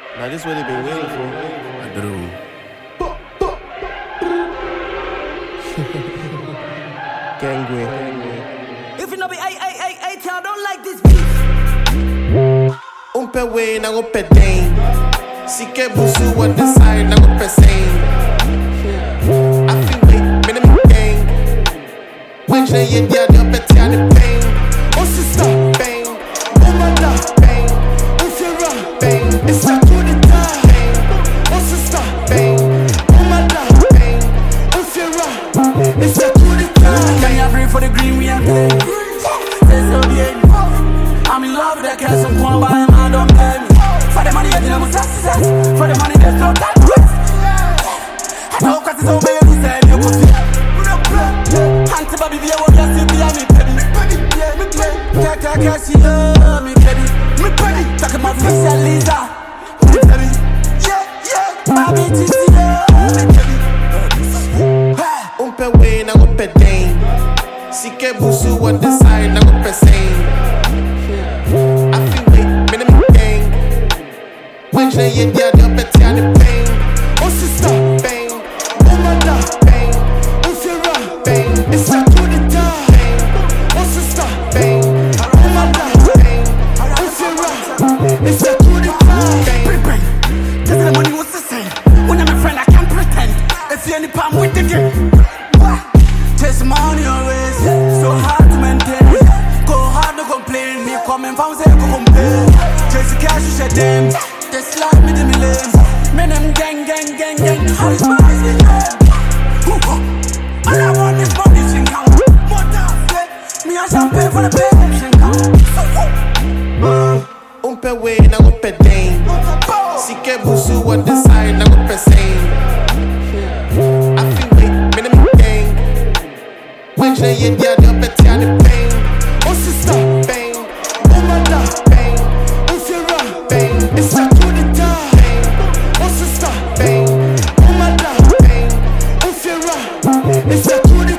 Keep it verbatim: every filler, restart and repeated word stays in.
Now this what they been waiting for. I do. Gangway. If you know me, I, I, I, I, I don't like this beat. Um pé way na um pé tem. Se quer busu what decide na um pé sem. I feel wait, me na me gang. When je ye dia dia pé a de pain. Oh sister, bang. Oh my god, bang. Oh Sierra, bang. It's like to the time, bang. Oh sister, bang. Oh my god, bang. Oh Sierra, it's like to the time. Can you breathe for the green we are playing? Say so bien. I'm in love with that cash, I'm going by him, I don't blame me. For the money, I didn't have success. For the money, there's no time to waste. I know cause it's over, you say, you could see. Auntie Bobby, be a one, you see, be a me, baby. Me play, take a cash, yeah, me, baby. Me baby, talk about Lisa, Lisa. Me baby, yeah, yeah. Bobby, T C, yeah, me baby. Um pé way na um pé tem. Se quer busu what decide na um pé sem. I feel wait, me na me gang. When je ye dia dia pé a de pain. Oh sister, bang. Oh my god, bang. Oh Sierra, bang. It's like to the time, bang. Oh sister, bang. Oh my god, bang. Oh Sierra, it's like to the time, bang. Bang, bang. Tell me the money was the same. When I'm a friend, I can't pretend. If you any palm with the game. Chase money always, so hard to maintain. Go hard, no complain. Me coming from say go complain. Chase the cash, you share them. They slide me to me lanes. Men them gang, gang, gang, gang. How is my eyes in and I want this money sing out. Me a champagne for the baby sing out. Um pé way na um pé tem. Se quer busu what decide na um pé sem. I feel wait, me na me gang. When je ye dia dia pé a de pain. Oh sister, bang. Oh my god, bang. Oh Sierra, bang. It's like to the time, bang. Oh sister, bang. Oh my god, bang. Oh Sierra, it's like to the